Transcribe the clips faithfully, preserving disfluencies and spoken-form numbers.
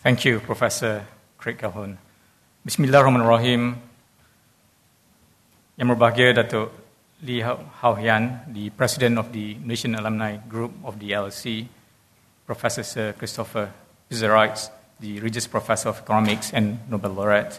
Thank you, Professor Craig Calhoun. Bismillahirrahmanirrahim. Yang berbahagia Datuk Lee Hao Hian, the President of the Malaysian Alumni Group of the L S E, Professor Sir Christopher Pizzerides, the Regius Professor of Economics and Nobel Laureate,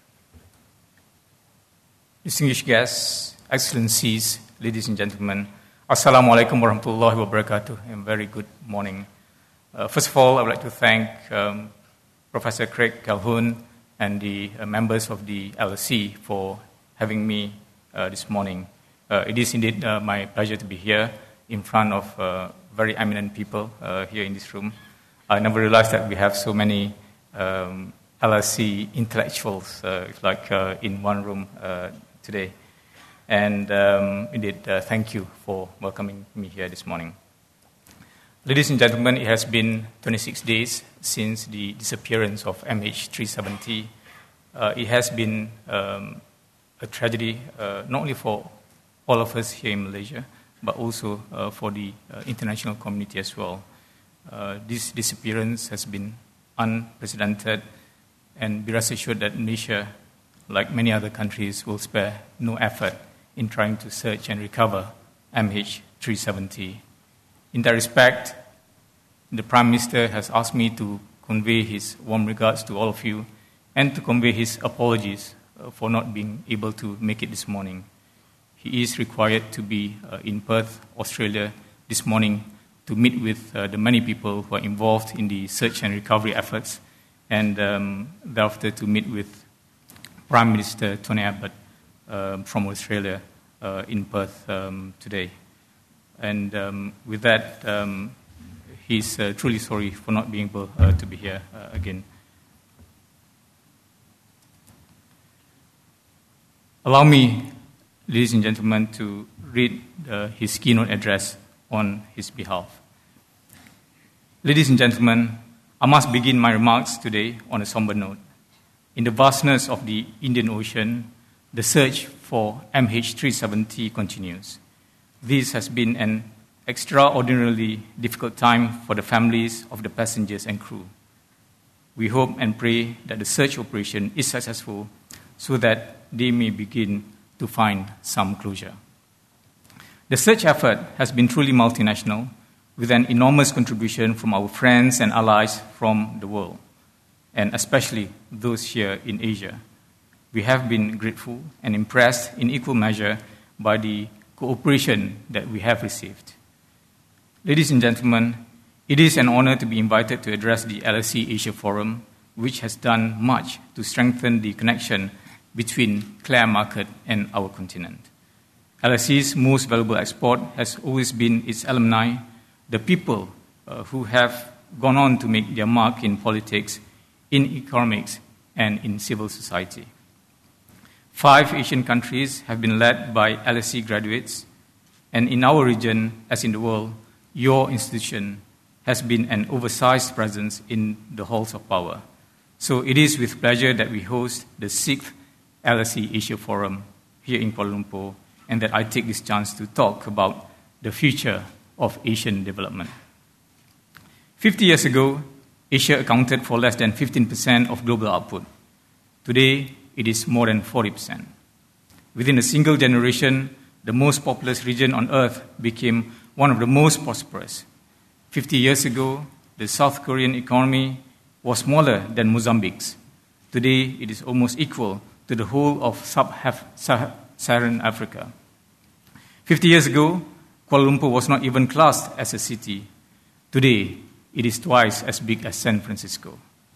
distinguished guests, Excellencies, ladies and gentlemen, Assalamualaikum warahmatullahi wabarakatuh, and very good morning. Uh, first of all, I would like to thank um, Professor Craig Calhoun and the uh, members of the L S E for having me uh, this morning. Uh, it is indeed uh, my pleasure to be here in front of uh, very eminent people uh, here in this room. I never realized that we have so many um, L S E intellectuals uh, like uh, in one room uh, today. And um, indeed, uh, thank you for welcoming me here this morning. Ladies and gentlemen, it has been twenty-six days since the disappearance of M H three seventy. Uh, it has been um, a tragedy, uh, not only for all of us here in Malaysia, but also uh, for the uh, international community as well. Uh, this disappearance has been unprecedented, and be rest assured that Malaysia, like many other countries, will spare no effort in trying to search and recover M H three seventy. In that respect, the Prime Minister has asked me to convey his warm regards to all of you and to convey his apologies uh, for not being able to make it this morning. He is required to be uh, in Perth, Australia, this morning to meet with uh, the many people who are involved in the search and recovery efforts, and um, thereafter to meet with Prime Minister Tony Abbott uh, from Australia uh, in Perth um, today. And um, with that, um, he's uh, truly sorry for not being able uh, to be here uh, again. Allow me, ladies and gentlemen, to read uh, his keynote address on his behalf. Ladies and gentlemen, I must begin my remarks today on a somber note. In the vastness of the Indian Ocean, the search for M H three seventy continues. This has been an extraordinarily difficult time for the families of the passengers and crew. We hope and pray that the search operation is successful so that they may begin to find some closure. The search effort has been truly multinational, with an enormous contribution from our friends and allies from the world, and especially those here in Asia. We have been grateful and impressed in equal measure by the cooperation that we have received. Ladies and gentlemen, it is an honor to be invited to address the L S E Asia Forum, which has done much to strengthen the connection between Clare Market and our continent. L S E's most valuable export has always been its alumni, the people uh, who have gone on to make their mark in politics, in economics, and in civil society. Five Asian countries have been led by L S E graduates, and in our region, as in the world, your institution has been an oversized presence in the halls of power. So it is with pleasure that we host the sixth L S E Asia Forum here in Kuala Lumpur, and that I take this chance to talk about the future of Asian development. Fifty years ago, Asia accounted for less than fifteen percent of global output. Today, it is more than forty percent. Within a single generation, the most populous region on Earth became one of the most prosperous. Fifty years ago, the South Korean economy was smaller than Mozambique's. Today, it is almost equal to the whole of sub-Saharan Africa. Fifty years ago, Kuala Lumpur was not even classed as a city. Today, it is twice as big as San Francisco.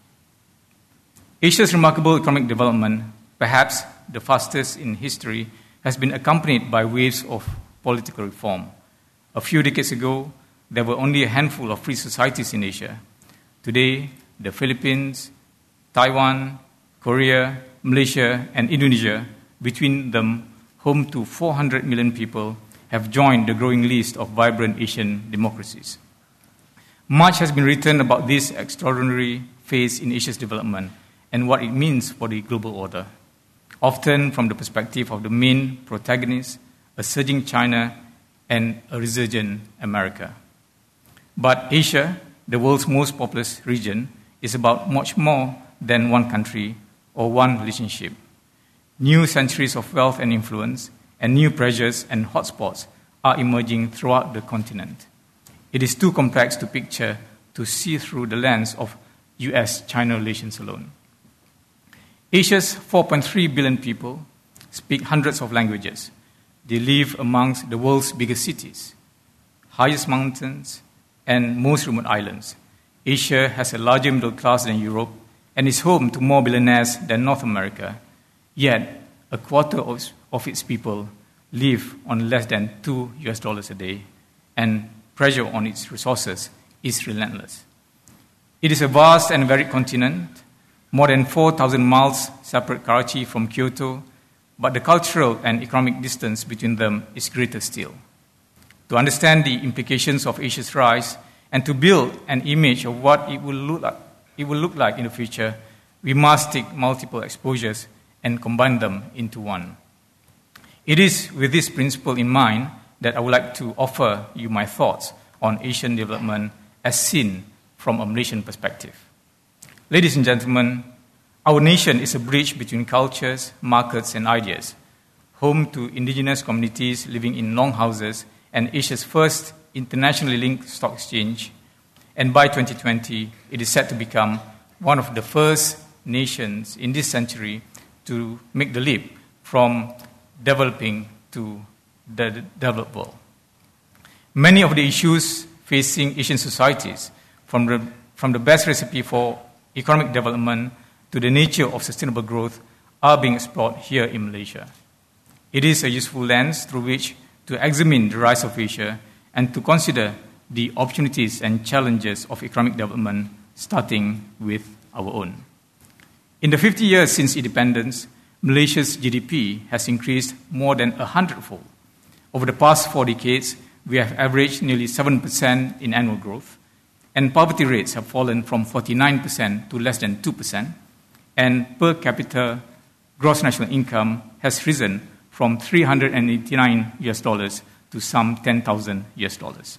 Asia's remarkable economic development, perhaps the fastest in history, has been accompanied by waves of political reform. A few decades ago, there were only a handful of free societies in Asia. Today, the Philippines, Taiwan, Korea, Malaysia, and Indonesia, between them home to four hundred million people, have joined the growing list of vibrant Asian democracies. Much has been written about this extraordinary phase in Asia's development and what it means for the global order, often from the perspective of the main protagonists, a surging China and a resurgent America. But Asia, the world's most populous region, is about much more than one country or one relationship. New centuries of wealth and influence and new pressures and hotspots are emerging throughout the continent. It is too complex to picture to see through the lens of U S China relations alone. Asia's four point three billion people speak hundreds of languages. They live amongst the world's biggest cities, highest mountains, and most remote islands. Asia has a larger middle class than Europe and is home to more billionaires than North America. Yet, a quarter of, of its people live on less than two U S dollars a day, and pressure on its resources is relentless. It is a vast and varied continent. More than four thousand miles separate Karachi from Kyoto, but the cultural and economic distance between them is greater still. To understand the implications of Asia's rise and to build an image of what it will look like, it will look like in the future, we must take multiple exposures and combine them into one. It is with this principle in mind that I would like to offer you my thoughts on Asian development as seen from a Malaysian perspective. Ladies and gentlemen, our nation is a bridge between cultures, markets, and ideas, home to indigenous communities living in longhouses and Asia's first internationally linked stock exchange. And by twenty twenty, it is set to become one of the first nations in this century to make the leap from developing to the developed world. Many of the issues facing Asian societies, from the, from the best recipe for economic development to the nature of sustainable growth, are being explored here in Malaysia. It is a useful lens through which to examine the rise of Asia and to consider the opportunities and challenges of economic development, starting with our own. In the fifty years since independence, Malaysia's G D P has increased more than a hundredfold. Over the past four decades, we have averaged nearly seven percent in annual growth, and poverty rates have fallen from forty-nine percent to less than two percent, and per capita gross national income has risen from three hundred eighty-nine U S dollars to some ten thousand U S dollars.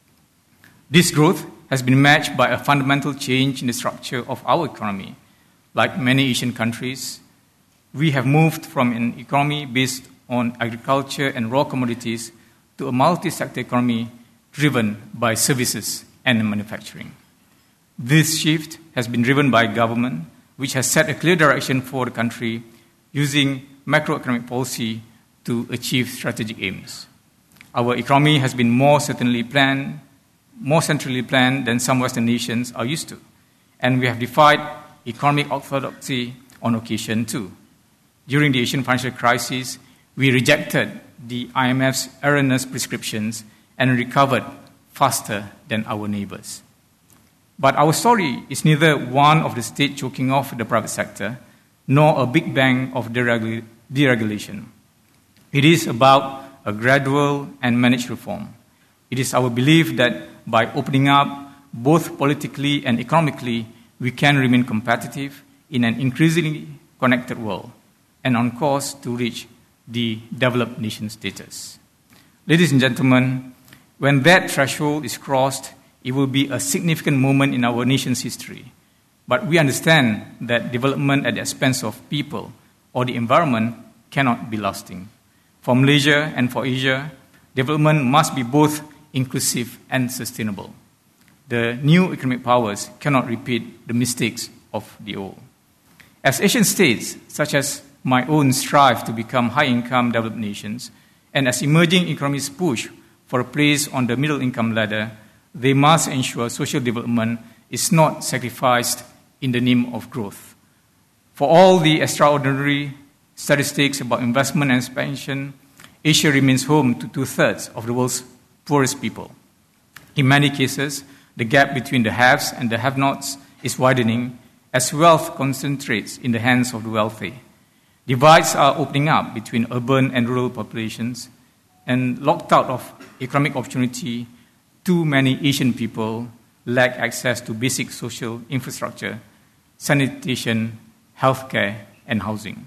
This growth has been matched by a fundamental change in the structure of our economy. Like many Asian countries, we have moved from an economy based on agriculture and raw commodities to a multi-sector economy driven by services and manufacturing. This shift has been driven by government, which has set a clear direction for the country using macroeconomic policy to achieve strategic aims. Our economy has been more certainly planned, more centrally planned than some Western nations are used to, and we have defied economic orthodoxy on occasion too. During the Asian financial crisis, we rejected the I M F's erroneous prescriptions and recovered faster than our neighbors. But our story is neither one of the state choking off the private sector, nor a big bang of deregul- deregulation. It is about a gradual and managed reform. It is our belief that by opening up, both politically and economically, we can remain competitive in an increasingly connected world and on course to reach the developed nation status. Ladies and gentlemen, when that threshold is crossed, it will be a significant moment in our nation's history. But we understand that development at the expense of people or the environment cannot be lasting. For Malaysia and for Asia, development must be both inclusive and sustainable. The new economic powers cannot repeat the mistakes of the old. As Asian states, such as my own, strive to become high-income developed nations, and as emerging economies push for a place on the middle-income ladder, they must ensure social development is not sacrificed in the name of growth. For all the extraordinary statistics about investment and expansion, Asia remains home to two-thirds of the world's poorest people. In many cases, the gap between the haves and the have-nots is widening as wealth concentrates in the hands of the wealthy. Divides are opening up between urban and rural populations, and locked out of economic opportunity, too many Asian people lack access to basic social infrastructure, sanitation, healthcare, and housing.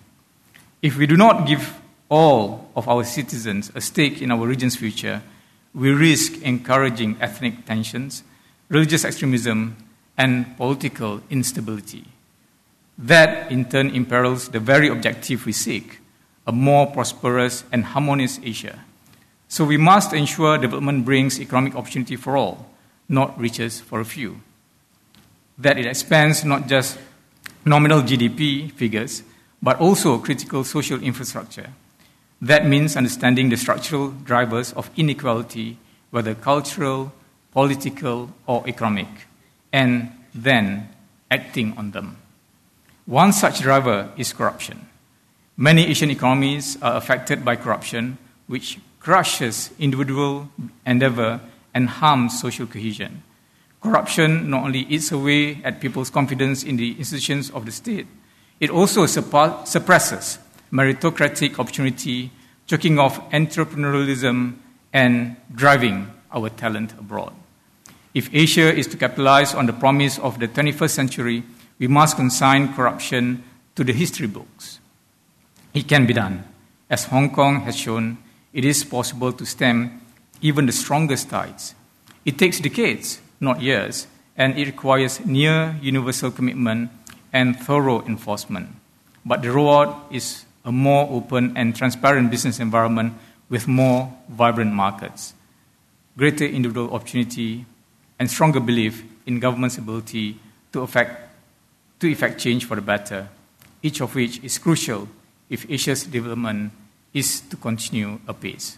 If we do not give all of our citizens a stake in our region's future, we risk encouraging ethnic tensions, religious extremism, and political instability. That, in turn, imperils the very objective we seek, a more prosperous and harmonious Asia. So we must ensure development brings economic opportunity for all, not riches for a few. That it expands not just nominal G D P figures, but also critical social infrastructure. That means understanding the structural drivers of inequality, whether cultural, political, or economic, and then acting on them. One such driver is corruption. Many Asian economies are affected by corruption, which crushes individual endeavor and harms social cohesion. Corruption not only eats away at people's confidence in the institutions of the state, it also suppresses meritocratic opportunity, choking off entrepreneurialism, and driving our talent abroad. If Asia is to capitalize on the promise of the twenty-first century, we must consign corruption to the history books. It can be done. As Hong Kong has shown, it is possible to stem even the strongest tides. It takes decades, not years, and it requires near universal commitment and thorough enforcement. But the reward is a more open and transparent business environment with more vibrant markets, greater individual opportunity, and stronger belief in government's ability to effect, to effect change for the better, each of which is crucial if Asia's development is to continue apace.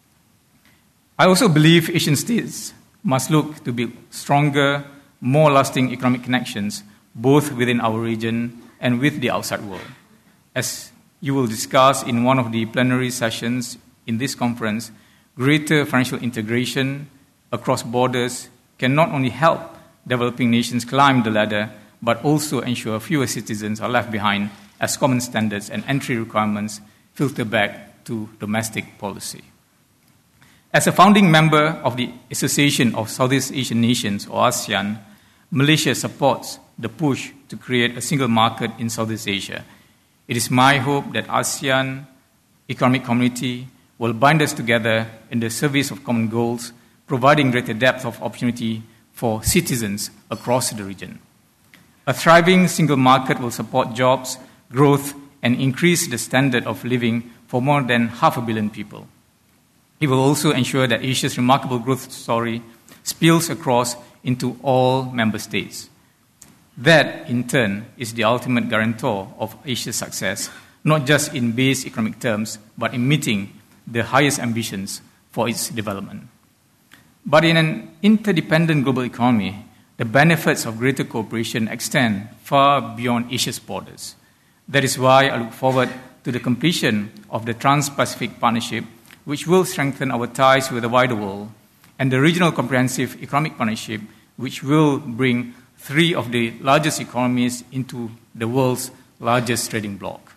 I also believe Asian states must look to build stronger, more lasting economic connections, both within our region and with the outside world. As you will discuss in one of the plenary sessions in this conference, greater financial integration across borders can not only help developing nations climb the ladder, but also ensure fewer citizens are left behind as common standards and entry requirements filter back to domestic policy. As a founding member of the Association of Southeast Asian Nations, or ASEAN, Malaysia supports the push to create a single market in Southeast Asia. It is my hope that ASEAN Economic Community will bind us together in the service of common goals, providing greater depth of opportunity for citizens across the region. A thriving single market will support jobs, growth, and increase the standard of living for more than half a billion people. It will also ensure that Asia's remarkable growth story spills across into all member states. That, in turn, is the ultimate guarantor of Asia's success, not just in base economic terms, but in meeting the highest ambitions for its development. But in an interdependent global economy, the benefits of greater cooperation extend far beyond Asia's borders. That is why I look forward to the completion of the Trans-Pacific Partnership, which will strengthen our ties with the wider world, and the Regional Comprehensive Economic Partnership, which will bring three of the largest economies into the world's largest trading bloc.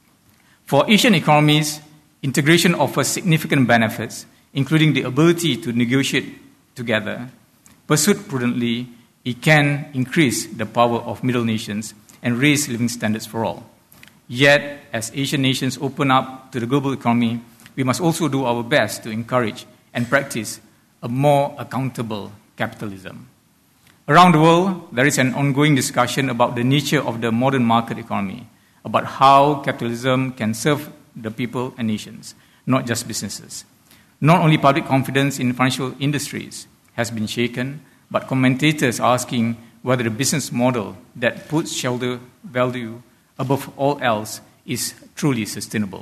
For Asian economies, integration offers significant benefits, including the ability to negotiate together. Pursued prudently, it can increase the power of middle nations and raise living standards for all. Yet, as Asian nations open up to the global economy, we must also do our best to encourage and practice a more accountable capitalism. Around the world, there is an ongoing discussion about the nature of the modern market economy, about how capitalism can serve the people and nations, not just businesses. Not only public confidence in financial industries has been shaken, but commentators are asking whether the business model that puts shareholder value above all else is truly sustainable.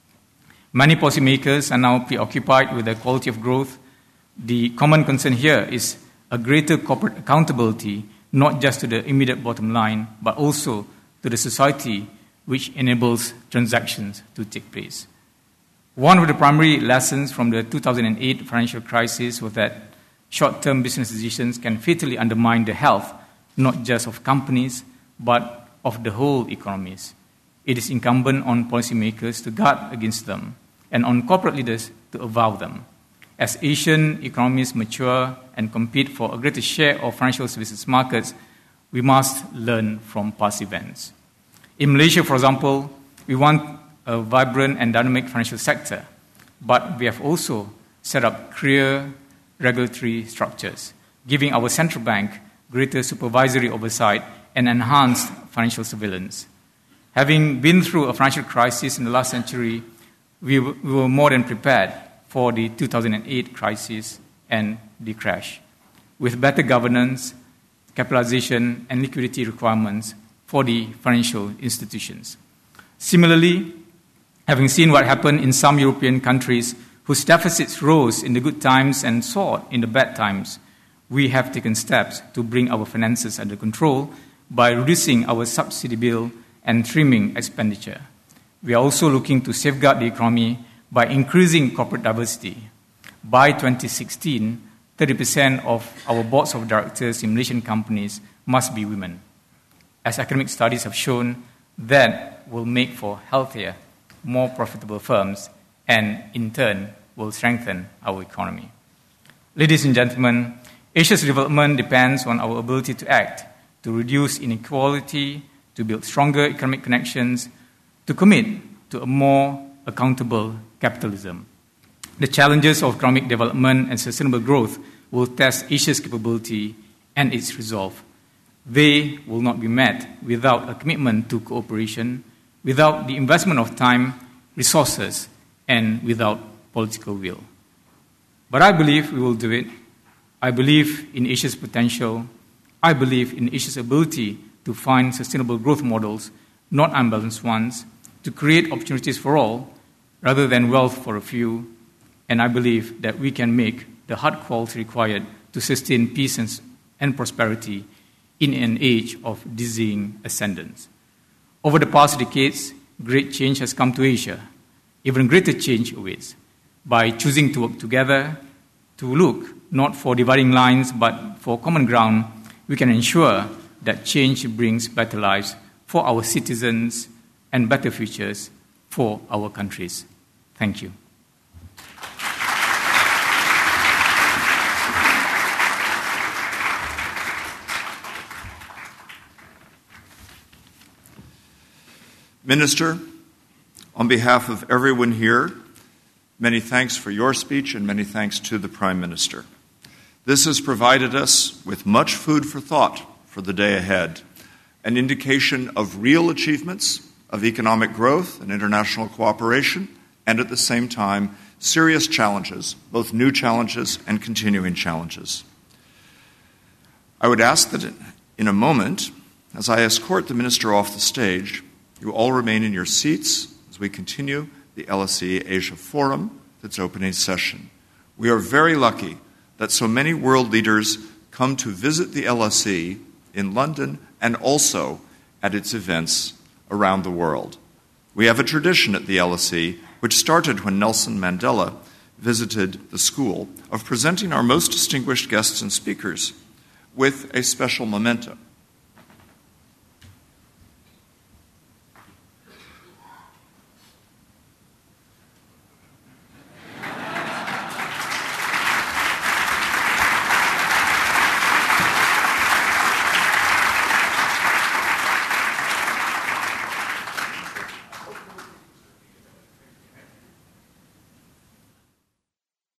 Many policymakers are now preoccupied with the quality of growth. The common concern here is a greater corporate accountability, not just to the immediate bottom line, but also to the society which enables transactions to take place. One of the primary lessons from the two thousand eight financial crisis was that short-term business decisions can fatally undermine the health, not just of companies, but of the whole economies. It is incumbent on policymakers to guard against them, and on corporate leaders to avoid them. As Asian economies mature and compete for a greater share of financial services markets, we must learn from past events. In Malaysia, for example, we want a vibrant and dynamic financial sector, but we have also set up clear regulatory structures, giving our central bank greater supervisory oversight, and enhanced financial surveillance. Having been through a financial crisis in the last century, we, w- we were more than prepared for the two thousand eight crisis and the crash, with better governance, capitalization, and liquidity requirements for the financial institutions. Similarly, having seen what happened in some European countries whose deficits rose in the good times and soared in the bad times, we have taken steps to bring our finances under control by reducing our subsidy bill and trimming expenditure. We are also looking to safeguard the economy by increasing corporate diversity. By twenty sixteen, thirty percent of our boards of directors in Malaysian companies must be women. As academic studies have shown, that will make for healthier, more profitable firms, and in turn will strengthen our economy. Ladies and gentlemen, Asia's development depends on our ability to act, to reduce inequality, to build stronger economic connections, to commit to a more accountable capitalism. The challenges of economic development and sustainable growth will test Asia's capability and its resolve. They will not be met without a commitment to cooperation, without the investment of time, resources, and without political will. But I believe we will do it. I believe in Asia's potential. I believe in Asia's ability to find sustainable growth models, not unbalanced ones, to create opportunities for all, rather than wealth for a few. And I believe that we can make the hard calls required to sustain peace and, and prosperity in an age of dizzying ascendance. Over the past decades, great change has come to Asia. Even greater change awaits. By choosing to work together, to look not for dividing lines but for common ground, we can ensure that change brings better lives for our citizens and better futures for our countries. Thank you. Minister, on behalf of everyone here, many thanks for your speech and many thanks to the Prime Minister. This has provided us with much food for thought for the day ahead, an indication of real achievements of economic growth and international cooperation, and at the same time, serious challenges, both new challenges and continuing challenges. I would ask that in a moment, as I escort the Minister off the stage, you all remain in your seats as we continue the L S E Asia Forum, its opening session. We are very lucky that so many world leaders come to visit the L S E in London and also at its events around the world. We have a tradition at the L S E which started when Nelson Mandela visited the school of presenting our most distinguished guests and speakers with a special memento.